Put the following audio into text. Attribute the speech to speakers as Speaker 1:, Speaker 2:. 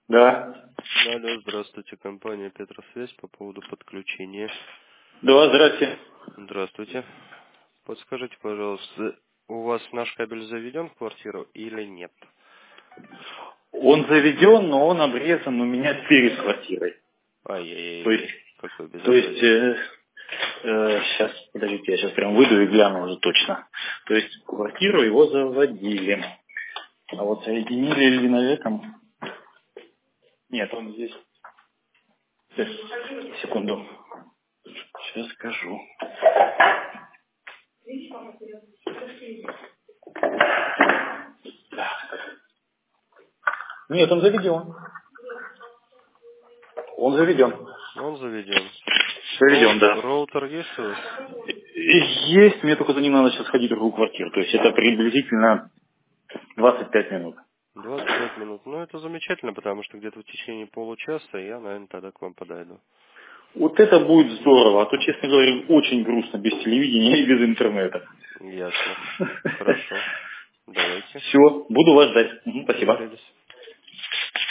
Speaker 1: Да.
Speaker 2: Алло, здравствуйте, компания Петросвязь по поводу подключения.
Speaker 1: Да, здрасте.
Speaker 2: Здравствуйте. Подскажите, пожалуйста, у вас наш кабель заведен в квартиру или нет?
Speaker 1: Он заведен, но он обрезан у меня перед квартирой. То есть,
Speaker 2: Ай-яй-яй, какое
Speaker 1: то есть,
Speaker 2: безобразие.
Speaker 1: сейчас, подождите, я сейчас прям выйду и гляну уже точно. То есть, в квартиру его заводили. А вот соединили ли на этом? Нет, он здесь. Сейчас, секунду. Сейчас скажу. Нет, он заведен. Он заведен.
Speaker 2: Он заведен.
Speaker 1: Заведен, да.
Speaker 2: Роутер есть у вас?
Speaker 1: Есть, мне только за ним надо сейчас ходить в другую квартиру. То есть это приблизительно 25 минут.
Speaker 2: 25 минут. Ну, это замечательно, потому что где-то в течение получаса я, наверное, тогда к вам подойду.
Speaker 1: Вот это будет здорово, а то, честно говоря, очень грустно без телевидения и без интернета.
Speaker 2: Ясно. Хорошо. Давайте.
Speaker 1: Все, буду вас ждать. Спасибо.
Speaker 2: Договорились.